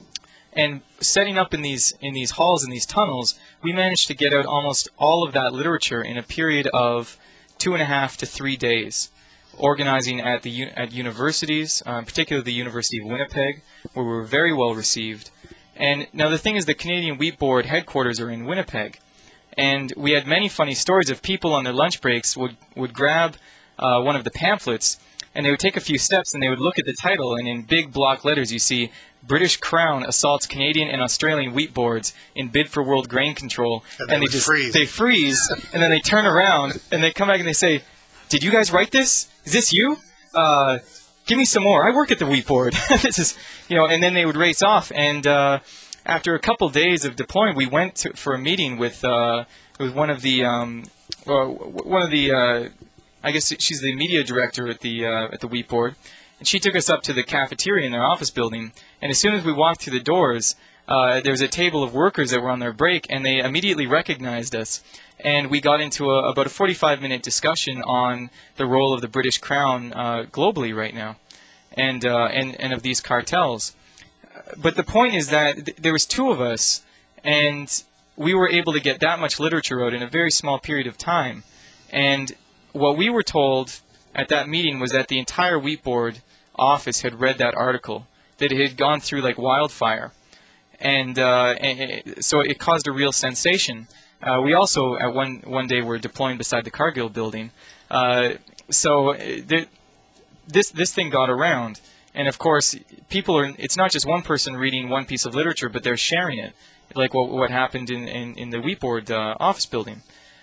And setting up in these in these halls and these tunnels, we managed to get out almost all of that literature in a period of two and a half to three days, organizing at the at universities, um, particularly the University of Winnipeg, where we were very well received. And now the thing is, the Canadian Wheat Board headquarters are in Winnipeg, and we had many funny stories of people on their lunch breaks would would grab uh, one of the pamphlets, and they would take a few steps, and they would look at the title, and in big block letters you see, British Crown assaults Canadian and Australian wheat boards in bid for world grain control. And they would just freeze. they freeze, and then they turn around, and they come back and they say, did you guys write this? Is this you? Uh, give me some more. I work at the wheat board. This is, you know, and then they would race off. And uh, after a couple days of deploying, we went to, for a meeting with uh, with one of the um, uh, one of the uh, I guess she's the media director at the uh, at the wheat board, and she took us up to the cafeteria in their office building. And as soon as we walked through the doors, uh, there was a table of workers that were on their break, and they immediately recognized us. And we got into a, about a forty-five minute discussion on the role of the British Crown uh, globally right now, and, uh, and and of these cartels. But the point is that th- there was two of us, and we were able to get that much literature out in a very small period of time. And what we were told at that meeting was that the entire wheat board office had read that article, that it had gone through like wildfire, and, uh, and it, so it caused a real sensation. Uh, we also, at one one day, were deploying beside the Cargill building. Uh, so uh, th- this this thing got around, and of course, people are. It's not just one person reading one piece of literature, but they're sharing it, like what what happened in in, in the wheat board uh, office building.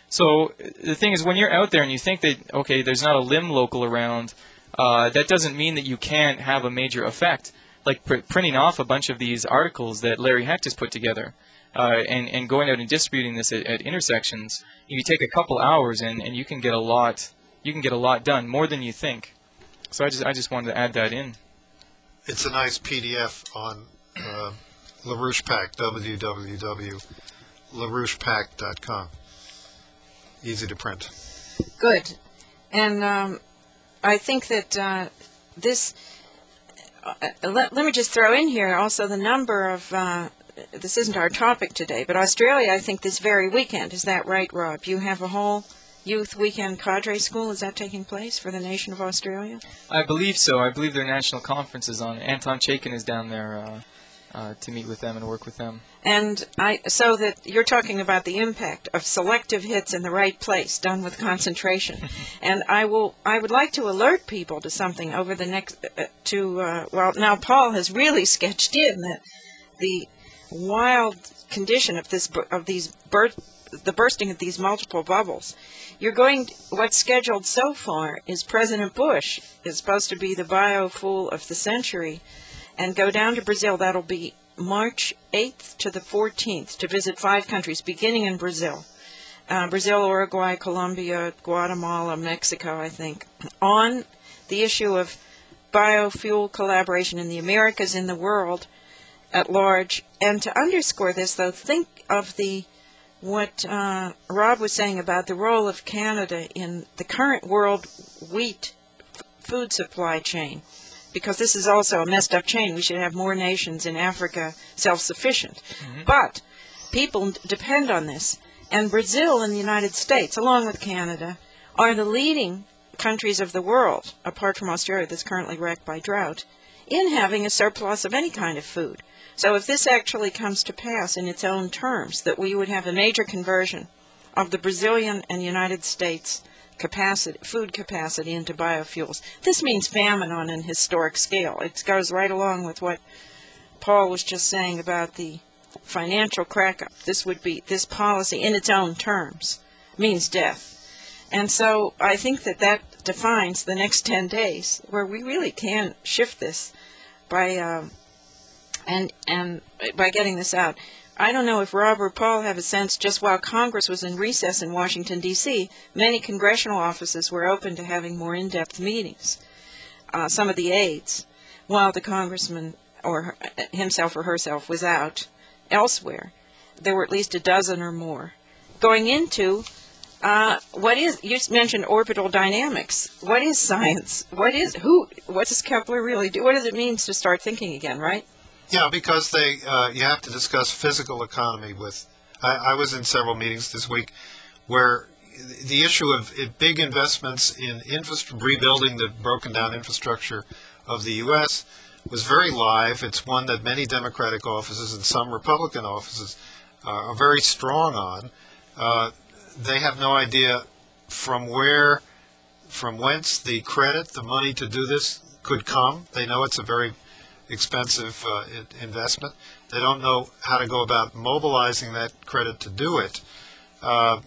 So the thing is, when you're out there and you think that okay, there's not a limb local around, uh, that doesn't mean that you can't have a major effect. Like pr- printing off a bunch of these articles that Larry Hecht has put together. Uh, and, and going out and distributing this at, at intersections, you take a couple hours and, and you can get a lot. You can get a lot done, more than you think. So I just I just wanted to add that in. It's a nice P D F on uh, LaRouche Pack, w w w dot larouche pack dot com. Easy to print. Good. And um, I think that uh, this, uh, let, let me just throw in here also the number of, uh, this isn't our topic today, but Australia, I think this very weekend, is that right, Rob? You have a whole youth weekend cadre school, is that taking place for the nation of Australia? I believe so. I believe their national conference is on. Anton Chaikin is down there uh, uh, to meet with them and work with them. And I, so that you're talking about the impact of selective hits in the right place, done with concentration. And I will, I would like to alert people to something over the next, uh, to, uh, well, now Paul has really sketched in that the wild condition of this, of these birth the bursting of these multiple bubbles. You're going, what's scheduled so far is President Bush is supposed to be the biofool of the century and go down to Brazil. That'll be March eighth to the fourteenth to visit five countries, beginning in Brazil. Uh, Brazil, Uruguay, Colombia, Guatemala, Mexico, I think, on the issue of biofuel collaboration in the Americas, in the world at large. And to underscore this, though, think of the what uh, Rob was saying about the role of Canada in the current world wheat f- food supply chain, because this is also a messed up chain. We should have more nations in Africa self-sufficient. Mm-hmm. But people depend on this. And Brazil and the United States, along with Canada, are the leading countries of the world, apart from Australia that's currently wrecked by drought, in having a surplus of any kind of food. So if this actually comes to pass in its own terms, that we would have a major conversion of the Brazilian and United States capacity, food capacity into biofuels, this means famine on an historic scale. It goes right along with what Paul was just saying about the financial crack-up. This would be, this policy in its own terms means death. And so I think that that defines the next ten days where we really can shift this by uh, and and by getting this out. I don't know if Rob or Paul have a sense, just while Congress was in recess in Washington, D C, many congressional offices were open to having more in-depth meetings, uh, some of the aides, while the congressman or her, himself or herself was out elsewhere. There were at least a dozen or more going into uh, what is, you mentioned orbital dynamics. What is science? What is, who, what does Kepler really do? What does it mean to start thinking again, right? Yeah, because they uh, you have to discuss physical economy with, I, I was in several meetings this week where the issue of big investments in infra- rebuilding the broken down infrastructure of the U S was very live. It's one that many Democratic offices and some Republican offices uh, are very strong on. Uh, they have no idea from where, from whence the credit, the money to do this could come. They know it's a very expensive uh, investment. They don't know how to go about mobilizing that credit to do it. Uh,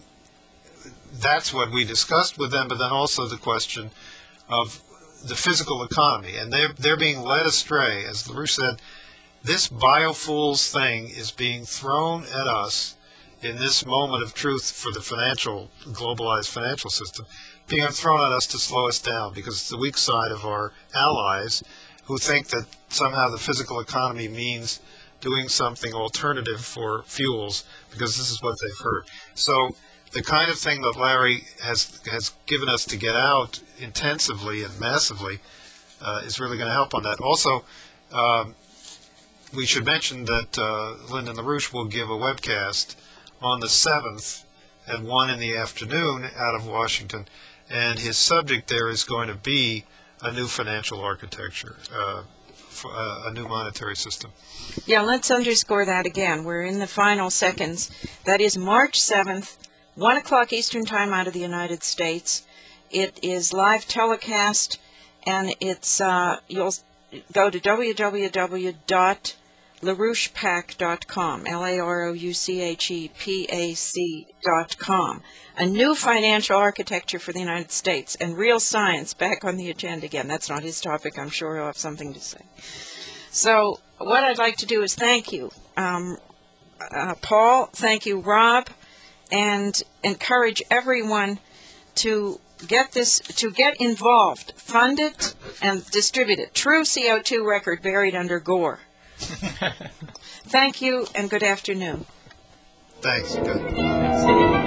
that's what we discussed with them, but then also the question of the physical economy. And they're, they're being led astray. As LaRouche said, this biofuels thing is being thrown at us in this moment of truth for the financial, globalized financial system, being thrown at us to slow us down because it's the weak side of our allies who think that somehow the physical economy means doing something alternative for fuels because this is what they've heard. So the kind of thing that Larry has has given us to get out intensively and massively uh, is really going to help on that. Also, um, we should mention that uh, Lyndon LaRouche will give a webcast on the seventh at one in the afternoon out of Washington, and his subject there is going to be a new financial architecture, uh, a new monetary system. Yeah, let's underscore that again. We're in the final seconds. That is March seventh, one o'clock Eastern Time out of the United States. It is live telecast, and it's uh, you'll go to w w w dot larouche pac dot com, L A R O U C H E P A C dot com. A new financial architecture for the United States, and real science back on the agenda again. That's not his topic. I'm sure he'll have something to say. So what I'd like to do is thank you, um, uh, Paul, thank you, Rob, and encourage everyone to get this, to get involved, fund it, and distribute it. True C O two record buried under Gore. Thank you, and good afternoon. Thanks. Good.